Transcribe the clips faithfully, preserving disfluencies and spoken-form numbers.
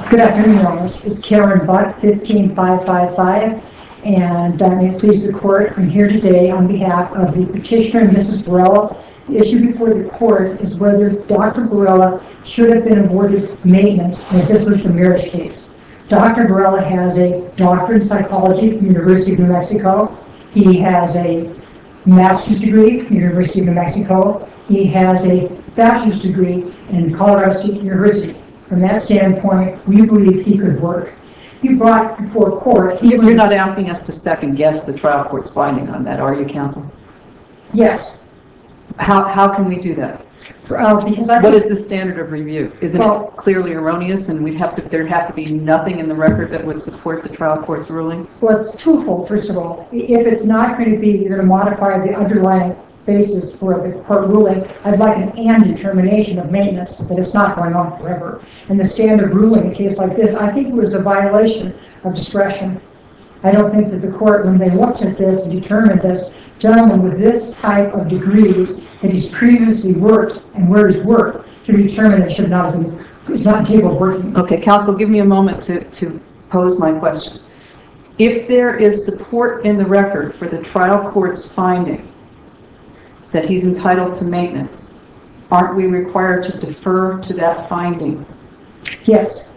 Good afternoon, Your Honors. It's Karen Buck, fifteen five five five, and uh, may it please the court, I'm here today on behalf of the petitioner, Missus Barela. The issue before the court is whether Doctor Barela should have been awarded maintenance in a dissolution of marriage case. Doctor Barela has a doctorate in psychology from the University of New Mexico. He has a master's degree from the University of New Mexico. He has a bachelor's degree in Colorado State University. From that standpoint, we believe he could work. He brought before court... You're was, not asking us to second guess the trial court's finding on that, are you, counsel? Yes. How, how can we do that? Uh, because I what is the standard of review? Isn't well, it clearly erroneous, and we'd have to there'd have to be nothing in the record that would support the trial court's ruling? Well, it's twofold. First of all, if it's not going to be, you're going to modify the underlying basis for the court ruling, I'd like an and determination of maintenance, that it's not going on forever. And the standard ruling in a case like this, I think it was a violation of discretion. I don't think that the court, when they looked at this and determined this, gentleman with this type of degrees that he's previously worked and where he's worked, should determine it should not have been, it's not capable of working. Okay, counsel, give me a moment to, to pose my question. If there is support in the record for the trial court's finding that he's entitled to maintenance, aren't we required to defer to that finding? Yes.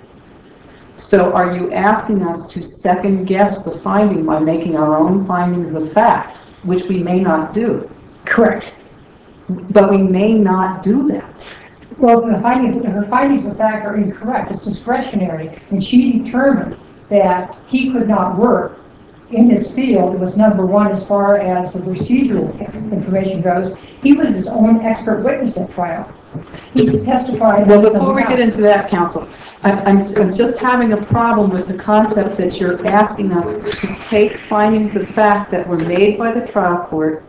So are you asking us to second guess the finding by making our own findings of fact, which we may not do? Correct. But we may not do that. Well, the findings, her findings of fact are incorrect. It's discretionary, and she determined that he could not work in his field. It was number one as far as the procedural information goes. He was his own expert witness at trial. He testified. Well, before we get into that, counsel, I'm, I'm, I'm just having a problem with the concept that you're asking us to take findings of fact that were made by the trial court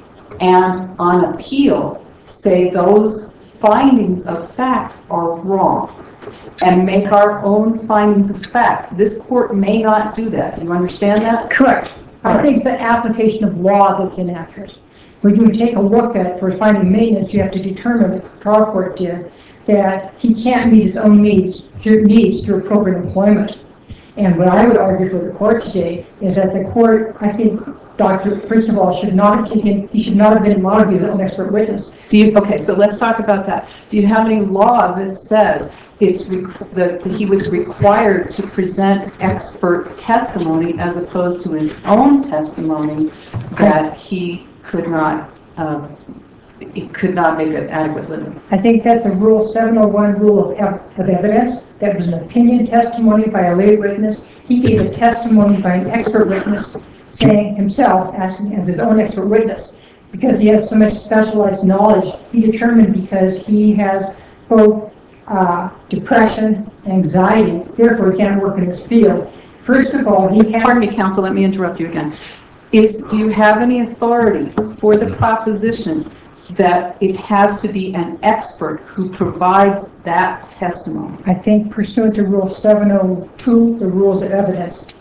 and on appeal say those findings of fact are wrong and make our own findings of fact. This court may not do that. Do you understand that? Correct. I think it's the application of law that's inaccurate. When you take a look at, for finding maintenance, you have to determine, the trial court did, that he can't meet his own needs through needs through appropriate employment. And what I would argue for the court today is that the court, I think, Doctor, first of all, should not have taken, he should not have been allowed to be his own expert witness. Do you, okay, so let's talk about that. Do you have any law that says it's that he was required to present expert testimony as opposed to his own testimony that he could not, um, he could not make an adequate living? I think that's a Rule seven oh one rule of, ev of evidence. That was an opinion testimony by a lay witness. He gave a testimony by an expert witness, saying himself, asking as his own expert witness, because he has so much specialized knowledge. He determined because he has both uh, depression and anxiety, therefore he can't work in this field. First of all, he has... Pardon me, counsel, let me interrupt you again. Is, do you have any authority for the proposition that it has to be an expert who provides that testimony? I think pursuant to Rule seven oh two, the rules of evidence.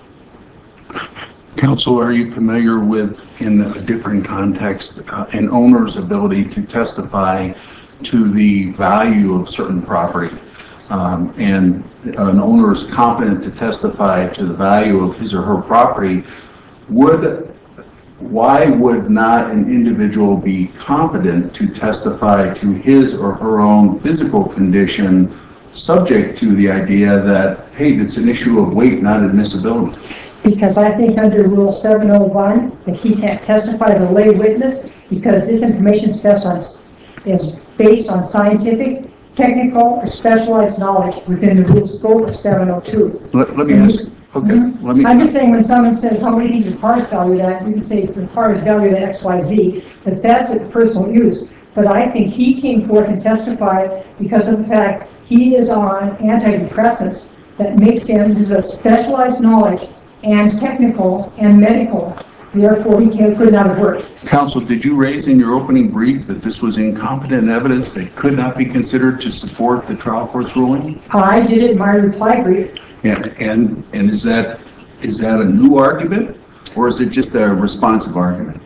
Counsel, are you familiar with, in a different context, uh, an owner's ability to testify to the value of certain property? Um, and an owner is competent to testify to the value of his or her property. Would, why would not an individual be competent to testify to his or her own physical condition, subject to the idea that, hey, it's an issue of weight, not admissibility? Because I think under Rule seven oh one that he can't testify as a lay witness because this information is based on, is based on scientific, technical, or specialized knowledge within the rule scope of seven oh two. Let, let me and ask, okay, mm-hmm. let me... I'm just saying when someone says, how many do you think your car is valued at? You can say the car is valued at X Y Z, but that's a personal use. But I think he came forth and testified because of the fact he is on antidepressants that makes him, this is a specialized knowledge and technical and medical, therefore he can't, could not have worked. Counsel, did you raise in your opening brief that this was incompetent evidence that could not be considered to support the trial court's ruling? I did it in my reply brief. And, and, and is that, is that a new argument, or is it just a responsive argument?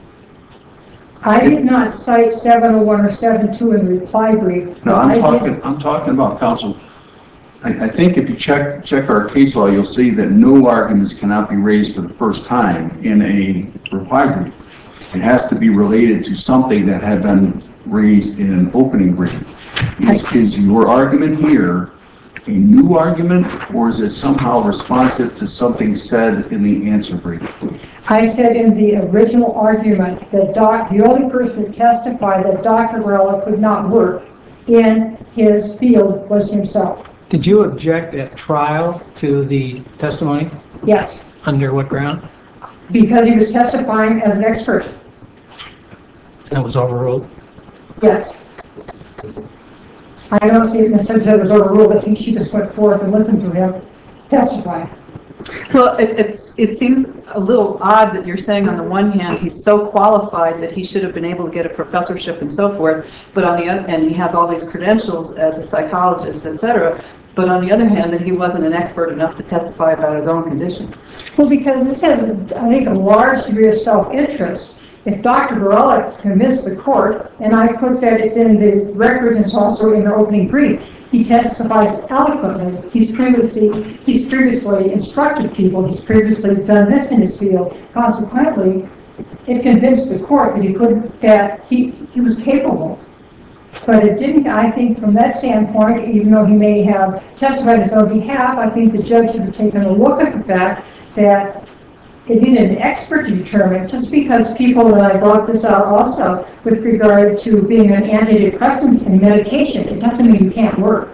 I did not cite seven oh one or seven oh two in the reply brief. No, I'm I talking, did. I'm talking about, counsel, I, I think if you check, check our case law, you'll see that no arguments cannot be raised for the first time in a reply brief. It has to be related to something that had been raised in an opening brief. Is, is your argument here a new argument, or is it somehow responsive to something said in the answer brief? I said in the original argument that doc, the only person that testified that Doctor Varela could not work in his field was himself. Did you object at trial to the testimony? Yes. Under what ground? Because he was testifying as an expert. That was overruled? Yes. I don't see it necessarily that it was overruled. I think she just went forth and listened to him testify. Well, it, it's, it seems a little odd that you're saying on the one hand, he's so qualified that he should have been able to get a professorship and so forth, but on the other, and he has all these credentials as a psychologist, et cetera, but on the other hand, that he wasn't an expert enough to testify about his own condition. Well, because this has, I think, a large degree of self-interest. If Doctor Varela convinced the court, and I put that it's in the record and it's also in the opening brief, he testifies eloquently. He's previously, he's previously instructed people. He's previously done this in his field. Consequently, it convinced the court that he couldn't, that he, he was capable. But it didn't, I think, from that standpoint, even though he may have testified on his own behalf, I think the judge should have taken a look at the fact that it needed an expert to determine, just because people, and I brought this out also, with regard to being on antidepressants and medication, it doesn't mean you can't work.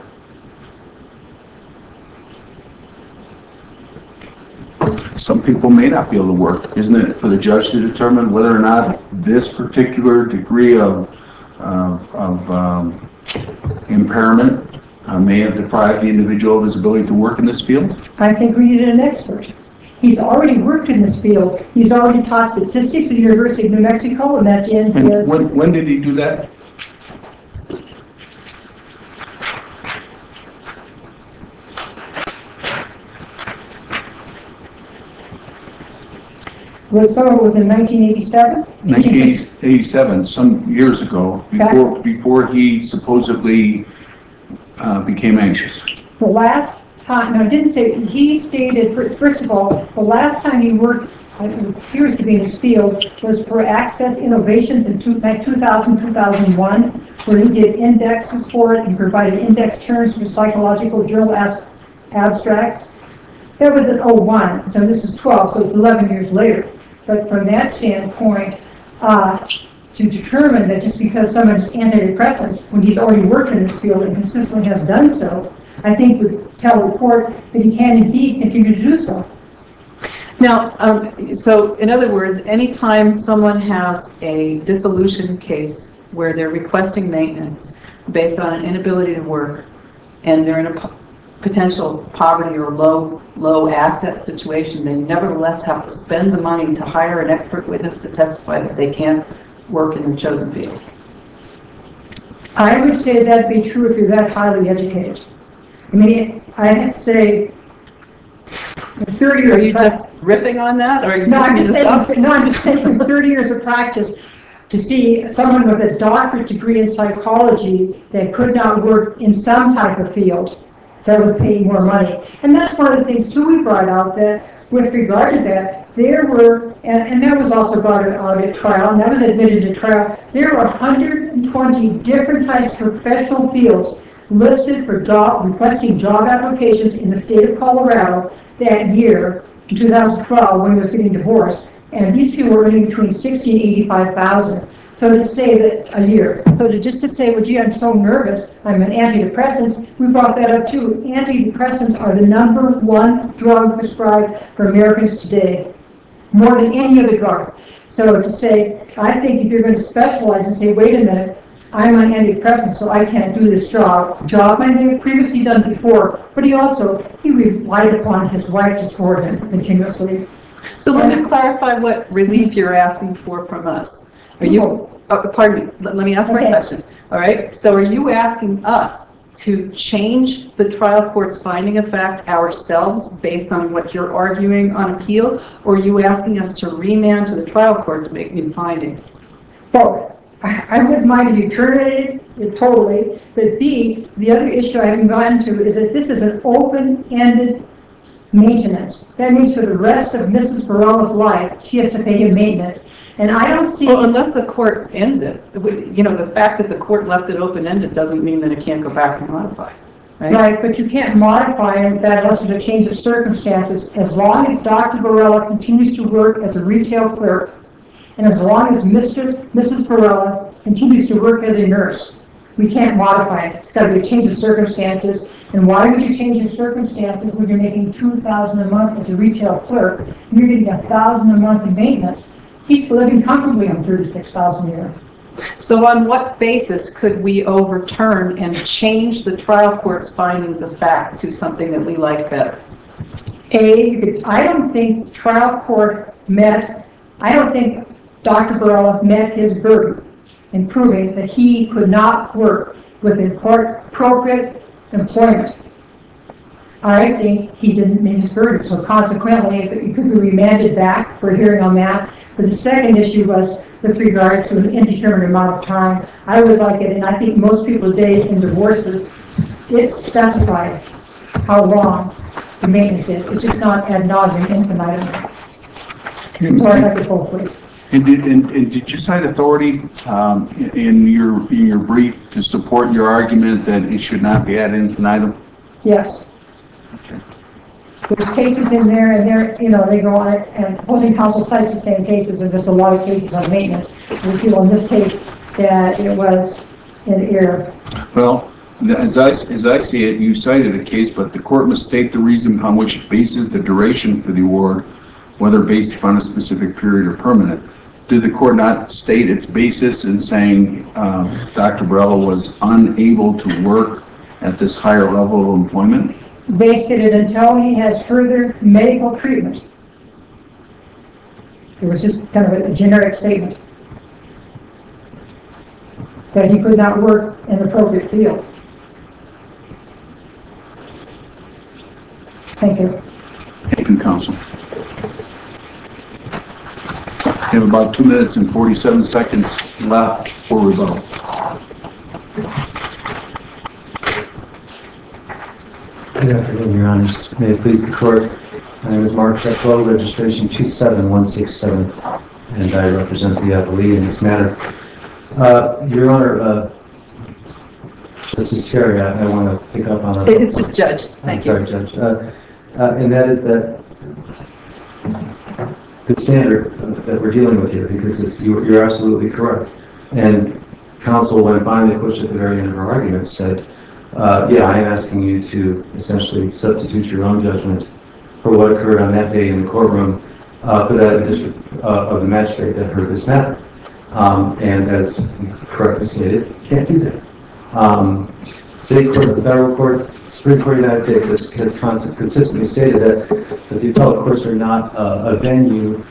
Some people may not be able to work. Isn't it for the judge to determine whether or not this particular degree of, of, of um, impairment uh, may have deprived the individual of his ability to work in this field? I think we needed an expert. He's already worked in this field. He's already taught statistics at the University of New Mexico, and that's in And his... when, when did he do that? Well, some of it was in nineteen eighty-seven. nineteen eighty-seven, some years ago, before, before he supposedly uh, became anxious. The last time, no, I didn't say, he stated, first of all, the last time he worked, it appears to be in his field, was for Access Innovations in two thousand, two thousand one, where he did indexes for it and provided index terms for psychological journal as abstracts. That was in oh one, so this is twelve, so it's eleven years later. But from that standpoint, uh, to determine that just because someone is antidepressants, when he's already worked in this field and consistently has done so, I think would tell the court that he can indeed continue to do so. Now, um, so in other words, anytime someone has a dissolution case where they're requesting maintenance based on an inability to work, and they're in a po potential poverty or low, low asset situation, they nevertheless have to spend the money to hire an expert witness to testify that they can't work in the chosen field. I would say that'd be true if you're that highly educated. I mean, I'd say thirty years. Are you just ripping on that, or are you No, I'm making just this up? saying, no, I'm just saying thirty years of practice to see someone with a doctorate degree in psychology that could not work in some type of field that would pay more money. And that's one of the things too we brought out, that with regard to that, there were, and, and that was also brought out at trial, and that was admitted to trial, there were one hundred twenty different types of professional fields listed for job, requesting job applications in the state of Colorado that year, in two thousand twelve, when he was getting divorced. And these people were earning between sixty and eighty-five thousand. So to say that a year, so to just to say, well, gee, I'm so nervous, I'm on antidepressants, we brought that up too. Antidepressants are the number one drug prescribed for Americans today, more than any other drug. So to say, I think if you're going to specialize and say, wait a minute, I'm on antidepressants, so I can't do this job. Job I may have previously done before, but he also, he relied upon his wife to support him continuously. So let me clarify what relief you're asking for from us. Are you, uh, pardon me, let, let me ask my Okay. question. All right, so are you asking us to change the trial court's finding of fact ourselves based on what you're arguing on appeal, or are you asking us to remand to the trial court to make new findings? Both. I I wouldn't mind if you terminated it totally, but B, the other issue I haven't gotten to is that this is an open-ended maintenance. That means for the rest of Missus Barella's life, she has to pay him maintenance. And I don't see. Well, unless the court ends it, it would- you know, the fact that the court left it open-ended doesn't mean that it can't go back and modify, right? Right, but you can't modify it that unless there's a change of circumstances. As long as Doctor Barella continues to work as a retail clerk, and as long as Mister Missus Barella continues to work as a nurse, we can't modify it. It's got to be a change of circumstances. And why would you change your circumstances when you're making two thousand dollars a month as a retail clerk, and you're getting one thousand dollars a month in maintenance? He's living comfortably on thirty-six thousand dollars a year. So on what basis could we overturn and change the trial court's findings of fact to something that we like better? A, you could, I don't think trial court met, I don't think Doctor Barella met his burden in proving that he could not work with appropriate employment. I think he didn't meet his burden, so consequently, it could be remanded back for a hearing on that. But the second issue was with regards to an indeterminate amount of time. I would like it, and I think most people today in divorces, it's specified how long the maintenance is. It's just not ad nauseum infinitum. So I'd like it both ways. And did, and, and did you cite authority um, in your in your brief to support your argument that it should not be ad infinitum? Yes. Okay. There's cases in there, and they're, you know, they go on it, and opposing counsel cites the same cases, and there's a lot of cases on maintenance. We feel in this case that it was in error. Well, as I, as I see it, you cited a case, but the court must state the reason upon which it bases the duration for the award, whether based upon a specific period or permanent. Did the court not state its basis in saying um, Doctor Barella was unable to work at this higher level of employment? They stated until he has further medical treatment. It was just kind of a generic statement that he could not work in the appropriate field. Thank you. Thank you, counsel. We have about two minutes and forty-seven seconds left for rebuttal. Good afternoon, Your Honors. May it please the Court. My name is Mark Shefflow, registration two seven one six seven, and I represent the appellee in this matter. Uh, Your Honor, uh, Justice Terry, I, I want to pick up on a... It's just Judge. Thank you. I'm sorry, Judge. Uh, uh, and that is that the standard that we're dealing with here, because this, you, you're absolutely correct. And counsel, when finally pushed at the very end of her argument, said, uh, yeah, I am asking you to essentially substitute your own judgment for what occurred on that day in the courtroom uh, for that of the district uh, of the magistrate that heard this matter. Um, and as you correctly stated, can't do that. Um, State court, the federal court, Supreme Court of the United States has, has consistently stated that, that the appellate courts are not uh, a venue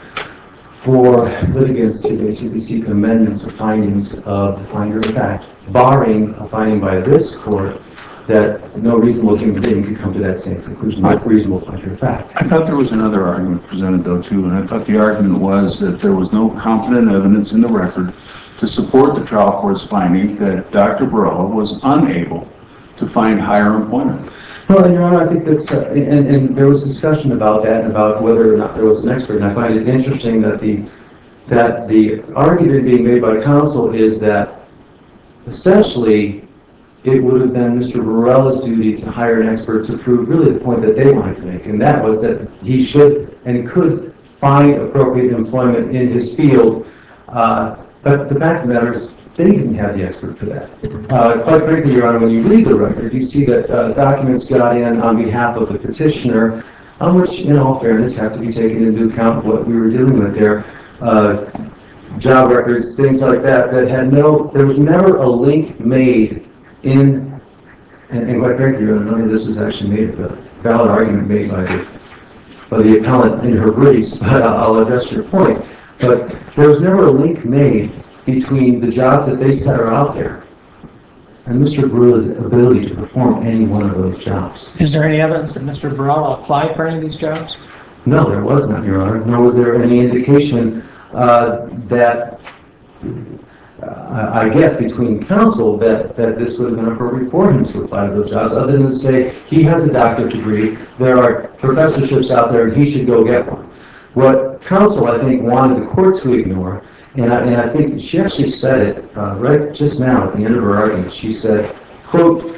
for litigants to basically seek amendments or findings of the finder of fact, barring a finding by this court that no reasonable human being could come to that same conclusion, like reasonable finder of fact. I thought there was another argument presented, though, too, and I thought the argument was that there was no competent evidence in the record to support the trial court's finding that Doctor Barella was unable to find higher employment. Well, and Your Honor, I think that's, uh, and, and there was discussion about that, and about whether or not there was an expert, and I find it interesting that the, that the argument being made by counsel is that essentially it would have been Mister Barella's duty to hire an expert to prove really the point that they wanted to make, and that was that he should and could find appropriate employment in his field, uh, but the fact of the matter is they didn't have the expert for that. Uh, quite frankly, Your Honor, when you read the record, you see that uh, documents got in on behalf of the petitioner, on which, in all fairness, have to be taken into account what we were dealing with there. Uh, job records, things like that, that had no, there was never a link made in, and, and quite frankly, Your Honor, none of this was actually made, a valid argument made by the, by the appellant in her briefs, but I'll address your point. But there was never a link made between the jobs that they said are out there and Mister Barella's ability to perform any one of those jobs. Is there any evidence that Mister Barella applied for any of these jobs? No, there was not, Your Honor, nor was there any indication uh, that uh, I guess, between counsel that, that this would have been appropriate for him to apply to those jobs, other than to say, he has a doctorate degree, there are professorships out there, and he should go get one. What counsel, I think, wanted the court to ignore, and I, and I think she actually said it uh, right just now at the end of her argument, she said, quote,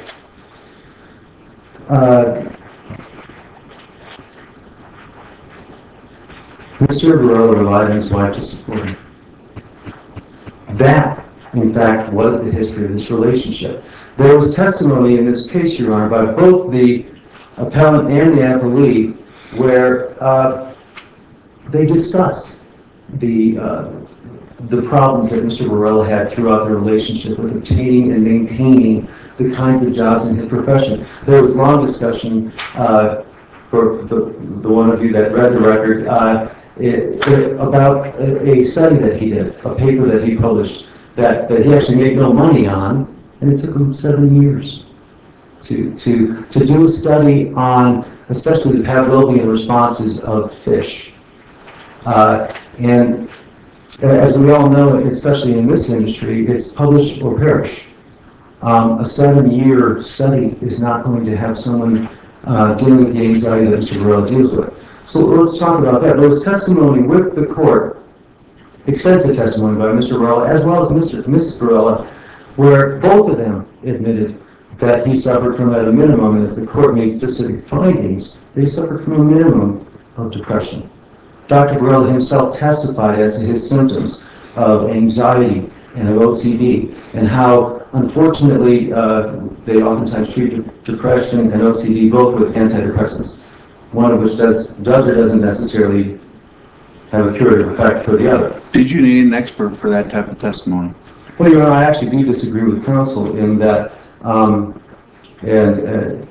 uh, Mister Varela relied on his wife to support him. That, in fact, was the history of this relationship. There was testimony in this case, Your Honor, by both the appellant and the appellee, where uh, they discussed the uh, the problems that Mister Varela had throughout their relationship with obtaining and maintaining the kinds of jobs in his profession. There was long discussion uh, for the, the one of you that read the record. Uh, It, it, about a, a study that he did, a paper that he published that, that he actually made no money on, and it took him seven years to, to, to do a study on essentially the Pavlovian responses of fish. Uh, and as we all know, especially in this industry, it's publish or perish. Um, a seven-year study is not going to have someone uh, dealing with the anxiety that Mister Varela deals with. So let's talk about that. There was testimony with the court, extensive testimony by Mister Varela as well as Mister Missus Varela, where both of them admitted that he suffered from, at a minimum, and as the court made specific findings, they suffered from a minimum of depression. Doctor Varela himself testified as to his symptoms of anxiety and of O C D, and how, unfortunately, uh, they oftentimes treat depression and O C D both with antidepressants, one of which does, does or doesn't necessarily have a curative effect for the other. Did you need an expert for that type of testimony? Well, Your Honor, I actually do disagree with counsel in that, um, and uh,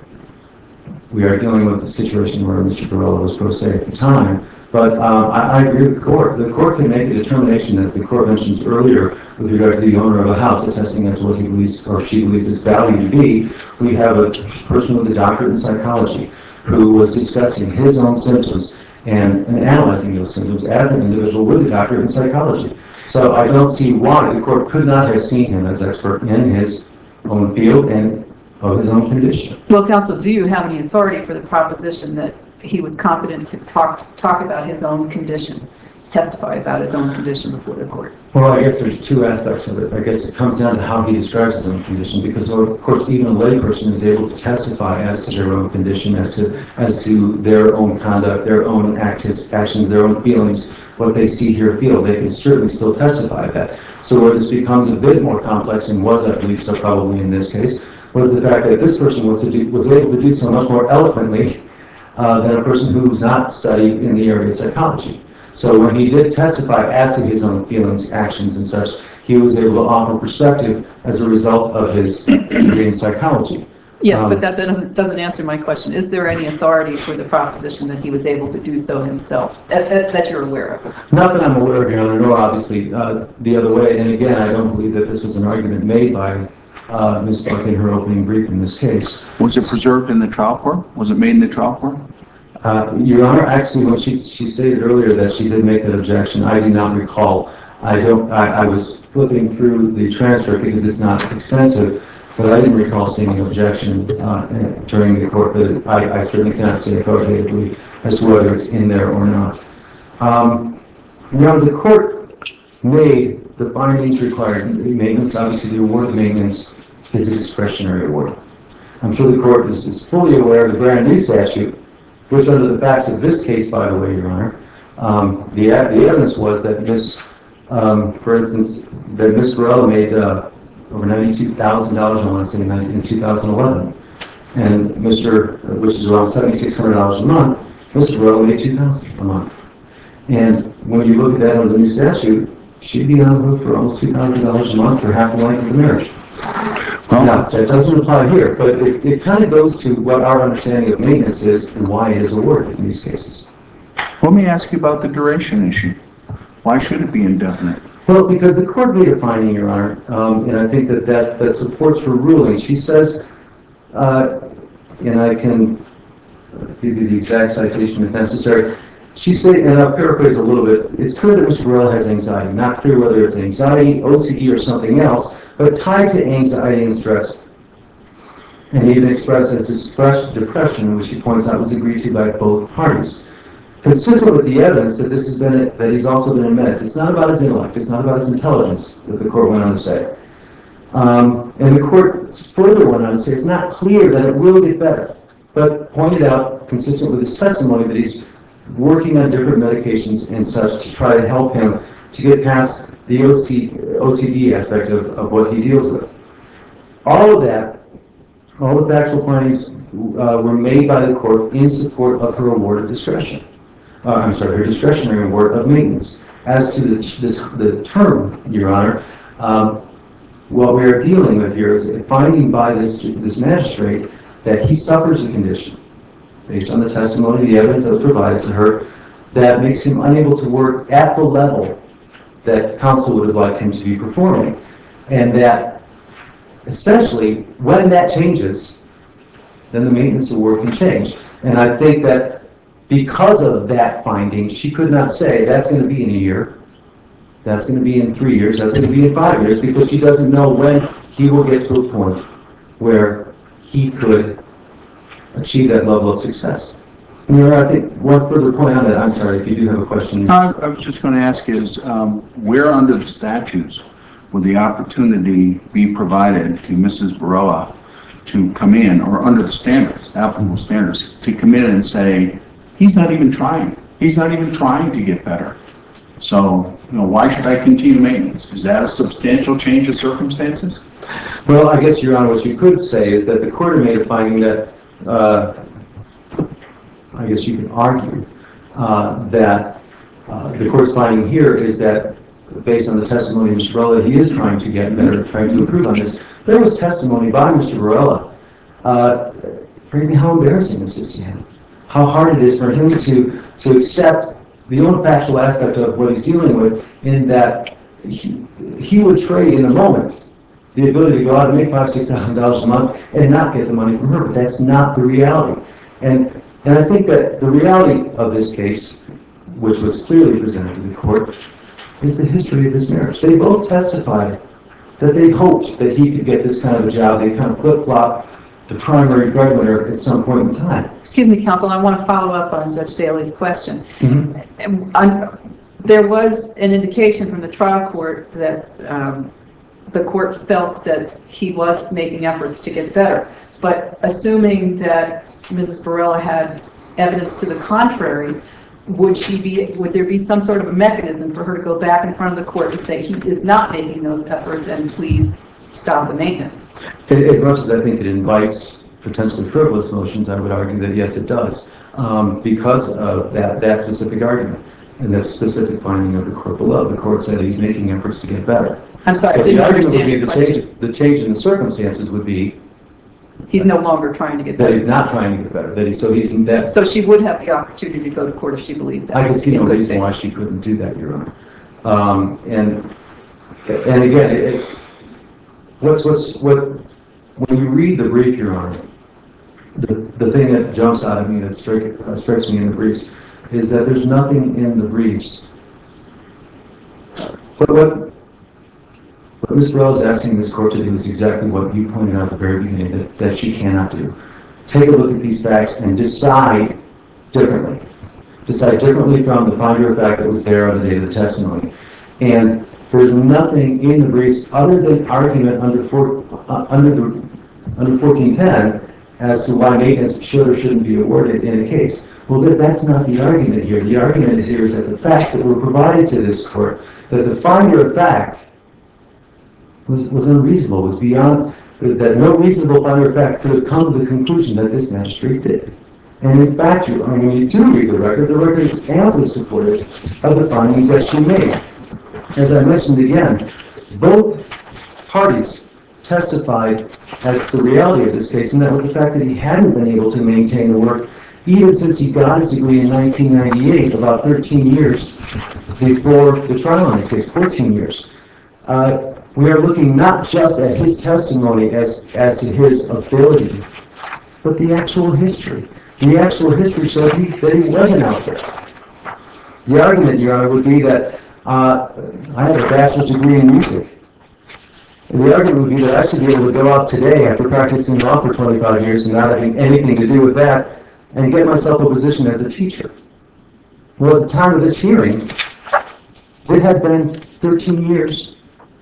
we are dealing with a situation where Mister Varela was pro se at the time, but um, I, I agree with the court. The court can make a determination, as the court mentioned earlier, with regard to the owner of a house attesting as to what he believes or she believes its value to be. We have a person with a doctorate in psychology who was discussing his own symptoms and, and analyzing those symptoms as an individual with a doctorate in psychology. So I don't see why the court could not have seen him as expert in his own field and of his own condition. Well, counsel, do you have any authority for the proposition that he was competent to talk talk about his own condition, testify about his own condition before the court? Well, I guess there's two aspects of it. I guess it comes down to how he describes his own condition, because of course even a layperson is able to testify as to their own condition, as to as to their own conduct, their own actions, actions, their own feelings, what they see, hear, feel. They can certainly still testify to that. So where this becomes a bit more complex, and was, I believe, so probably in this case, was the fact that this person was to do, was able to do so much more eloquently uh, than a person who's not studied in the area of psychology. So when he did testify as to his own feelings, actions, and such, he was able to offer perspective as a result of his degree in psychology. Yes, Um, but that doesn't doesn't answer my question. Is there any authority for the proposition that he was able to do so himself, that, that, that you're aware of? Not that I'm aware of, Your Honor, nor obviously uh, the other way. And again, I don't believe that this was an argument made by uh, Miz Buck in her opening brief in this case. Was it preserved in the trial court? Was it made in the trial court? Uh, Your Honor, actually, when she, she stated earlier that she did make that objection, I do not recall. I don't, I, I was flipping through the transcript because it's not extensive, but I didn't recall seeing an objection uh, during the court, but I, I certainly cannot say authoritatively as to whether it's in there or not. Um, now, the court made the findings required. Maintenance, obviously, the award of maintenance is a discretionary award. I'm sure the court is, is fully aware of the brand new statute, which under the facts of this case, by the way, Your Honor, um, the, the evidence was that Miss, um, for instance, that Miss Varela made uh, over ninety-two thousand dollars, I want to say, in two thousand eleven. And Mister, which is around seven thousand six hundred dollars a month, Mister Varela made two thousand dollars a month. And when you look at that under the new statute, she'd be on the hook for almost two thousand dollars a month for half the length of the marriage. Well, now, that doesn't apply here, but it, it kind of goes to what our understanding of maintenance is and why it is awarded in these cases. Let me ask you about the duration issue. Why should it be indefinite? Well, because the court made a finding, Your Honor, um, and I think that, that that supports her ruling. She says, uh, and I can give you the exact citation if necessary, she said, and I'll paraphrase a little bit, it's clear that Mister Burrell has anxiety, not clear whether it's anxiety, O C D, or something else, but tied to anxiety and stress. And even expressed as depression, which she points out was agreed to by both parties. Consistent with the evidence that this has been, that he's also been in meds. It's not about his intellect, it's not about his intelligence, that the court went on to say. Um, and the court further went on to say it's not clear that it will get better, but pointed out, consistent with his testimony, that he's working on different medications and such to try to help him to get past the O C D aspect of, of what he deals with. All of that, all the factual findings uh, were made by the court in support of her award of discretion. Uh, I'm sorry, her discretionary award of maintenance. As to the, the, the term, Your Honor, um, what we are dealing with here is a finding by this, this magistrate that he suffers a condition, based on the testimony, the evidence that was provided to her, that makes him unable to work at the level that counsel would have liked him to be performing. And that essentially, when that changes, then the maintenance award can change. And I think that because of that finding, she could not say that's going to be in a year, that's going to be in three years, that's going to be in five years, because she doesn't know when he will get to a point where he could achieve that level of success. And there are, I think, one further point on that. I'm sorry, if you do have a question. I I was just going to ask is, um, where under the statutes would the opportunity be provided to Missus Barela to come in, or under the standards, applicable standards, to come in and say, he's not even trying. He's not even trying to get better. So, you know, why should I continue maintenance? Is that a substantial change of circumstances? Well, I guess, Your Honor, what you could say is that the court had made a finding that, uh, I guess you could argue, uh, that uh, the court's finding here is that, based on the testimony of Mister Barela, he is trying to get better, trying to improve on this. There was testimony by Mister Barela, uh, frankly, how embarrassing this is to him. How hard it is for him to, to accept the only factual aspect of what he's dealing with, in that he, he would trade in a moment the ability to go out and make five, six thousand dollars a month and not get the money from her. But that's not the reality. And and I think that the reality of this case, which was clearly presented to the court, is the history of this marriage. They both testified that they hoped that he could get this kind of a job. They kind of flip-flop the primary breadwinner at some point in time. Excuse me, counsel, I want to follow up on Judge Daly's question. Mm-hmm. Um, there was an indication from the trial court that um, the court felt that he was making efforts to get better. But assuming that Missus Barela had evidence to the contrary, would she be, would there be some sort of a mechanism for her to go back in front of the court and say he is not making those efforts and please stop the maintenance? As much as I think it invites potentially frivolous motions, I would argue that yes, it does, um, because of that, that specific argument and that specific finding of the court below. The court said he's making efforts to get better. I'm sorry, So I didn't the argument understand would be the the question. change, the change in the circumstances would be He's no longer trying to get that better. he's not trying to get better. That he's so he's that. So she would have the opportunity to go to court if she believed that. I can see in no good reason faith. why she couldn't do that, Your Honor. Um, and and again, it, it, what's what's what when you read the brief, Your Honor, the the thing that jumps out at me, that strike, uh, strikes me in the briefs, is that there's nothing in the briefs. But what what Miz Barela is asking this court to do is exactly what you pointed out at the very beginning, that, that she cannot do. Take a look at these facts and decide differently. Decide differently from the finder of fact that was there on the date of the testimony. And there's nothing in the briefs other than argument under four, uh, under the under fourteen ten as to why maintenance should or shouldn't be awarded in a case. Well, that, that's not the argument here. The argument is here is that the facts that were provided to this court, that the finder of fact was, was unreasonable, was beyond, that no reasonable finder of fact could have come to the conclusion that this magistrate did. And in fact, you, I mean, when you do read the record, the record is amply supportive of the findings that she made. As I mentioned again, both parties testified as to the reality of this case, and that was the fact that he hadn't been able to maintain the work even since he got his degree in nineteen ninety-eight, about thirteen years before the trial in this case, fourteen years. Uh, we are looking not just at his testimony as, as to his ability, but the actual history. The actual history showed he, that he wasn't out there. The argument, Your Honor, would be that uh, I have a bachelor's degree in music. And the argument would be that I should be able to go out today after practicing law for twenty-five years and not having anything to do with that and get myself a position as a teacher. Well, at the time of this hearing, it had been thirteen years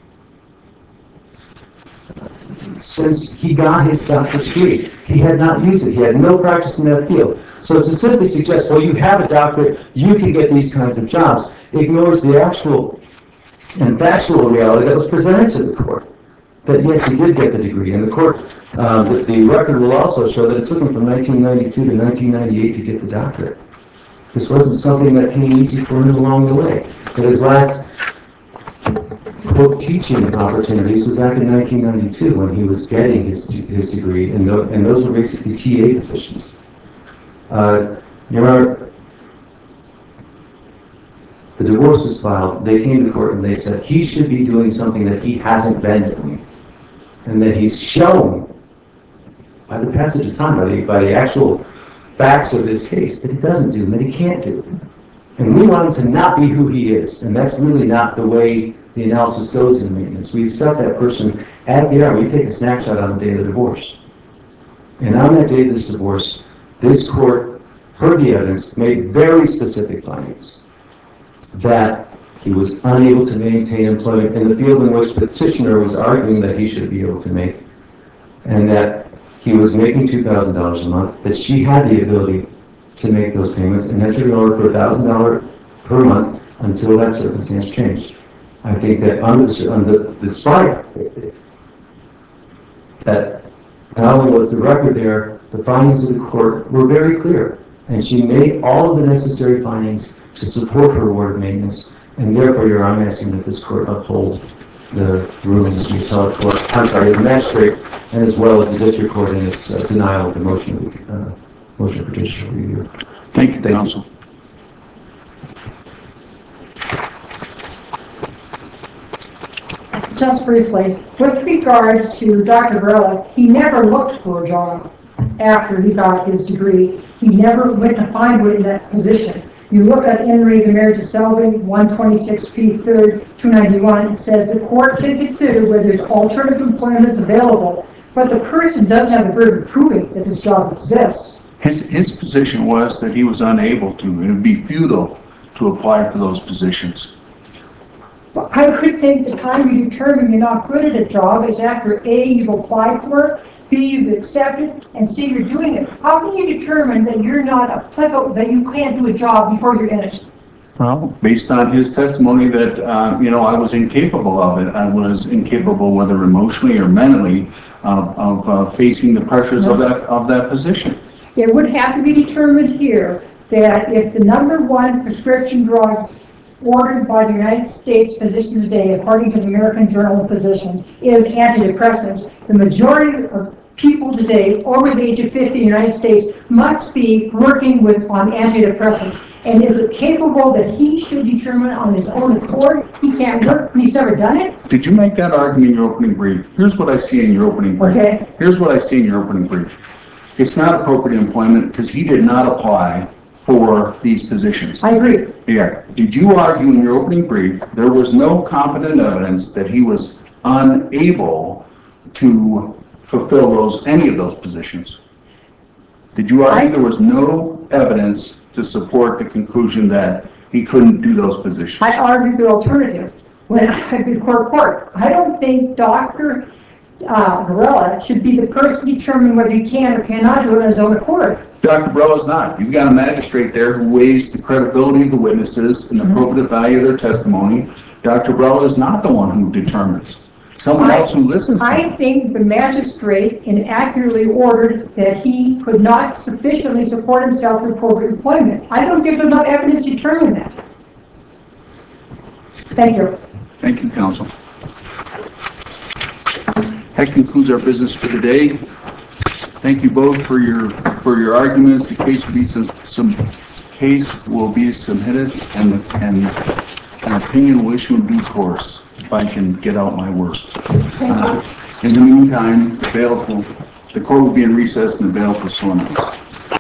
since he got his doctorate degree. He had not used it. He had no practice in that field. So to simply suggest, well, you have a doctorate, you can get these kinds of jobs, ignores the actual and factual reality that was presented to the court. That yes, he did get the degree. And the court, uh, the, the record will also show that it took him from nineteen ninety-two to nineteen ninety-eight to get the doctorate. This wasn't something that came easy for him along the way. But his last quote teaching opportunities were back in nineteen ninety-two when he was getting his his degree, and, th and those were basically T A positions. Uh, Your Honor, the divorce was filed. They came to court and they said he should be doing something that he hasn't been doing, and that he's shown by the passage of time, by the by the actual facts of this case, that he doesn't do and that he can't do. And we want him to not be who he is, and that's really not the way the analysis goes in maintenance. We accept that person as they are. We take a snapshot on the day of the divorce. And on that day of this divorce, this court heard the evidence, made very specific findings that he was unable to maintain employment in the field in which the petitioner was arguing that he should be able to make, and that he was making two thousand dollars a month, that she had the ability to make those payments, and entered an order for one thousand dollars per month until that circumstance changed. I think that under the, under the spike, that not only was the record there, the findings of the court were very clear, and she made all of the necessary findings to support her award of maintenance, and therefore, Your Honor, I'm asking that this court uphold the rulings of the appellate court, I'm sorry, the magistrate, and as well as the district court in its uh, denial of the motion, uh, motion for judicial review. Thank you, counsel. Just briefly, with regard to Doctor Varela, he never looked for a job after he got his degree. He never went to find one in that position. You look at In re the Marriage of Selby, one twenty-six P third, two ninety-one, it says the court can consider whether there's alternative employment available, but the person doesn't have the burden of proving that this job exists. His, his position was that he was unable to. It would be futile to apply for those positions. But I would think the time you determine you're not good at a job is after A, you've applied for it, B, you've accepted, and C, you're doing it. How can you determine that you're not applicable, that you can't do a job before you're in it? Well, based on his testimony that, uh, you know, I was incapable of it. I was incapable, whether emotionally or mentally, of, of uh, facing the pressures of that, of that position. It would have to be determined here that if the number one prescription drug ordered by the United States Physicians Today, according to the American Journal of Physicians, is antidepressants, the majority of people today over the age of fifty in the United States must be working with on antidepressants. And is it capable that he should determine on his own accord he can't work? He's never done it. Did you make that argument in your opening brief? Here's what I see in your opening brief. Okay. Here's what I see in your opening brief. It's not appropriate employment because he did not apply for these positions. I agree. Yeah. Did you argue in your opening brief there was no competent evidence that he was unable to fulfill those any of those positions? Did you argue I, there was no evidence to support the conclusion that he couldn't do those positions? I argued the alternative when I did court court. I don't think Doctor Uh, Varela should be the person determining whether he can or cannot do it on his own accord. Doctor Varela's not. You've got a magistrate there who weighs the credibility of the witnesses and the probative value of their testimony. Doctor Varela is not the one who determines. Someone I, else who listens to I him. think the magistrate inaccurately ordered that he could not sufficiently support himself through appropriate employment. I don't think there's enough evidence to determine that. Thank you. Thank you, counsel. That concludes our business for today. Thank you both for your for your arguments. The case will be some some case will be submitted, and and an opinion will issue in due course if I can get out my words. Uh, in the meantime, the bail for the court will be in recess and the bail for someone else.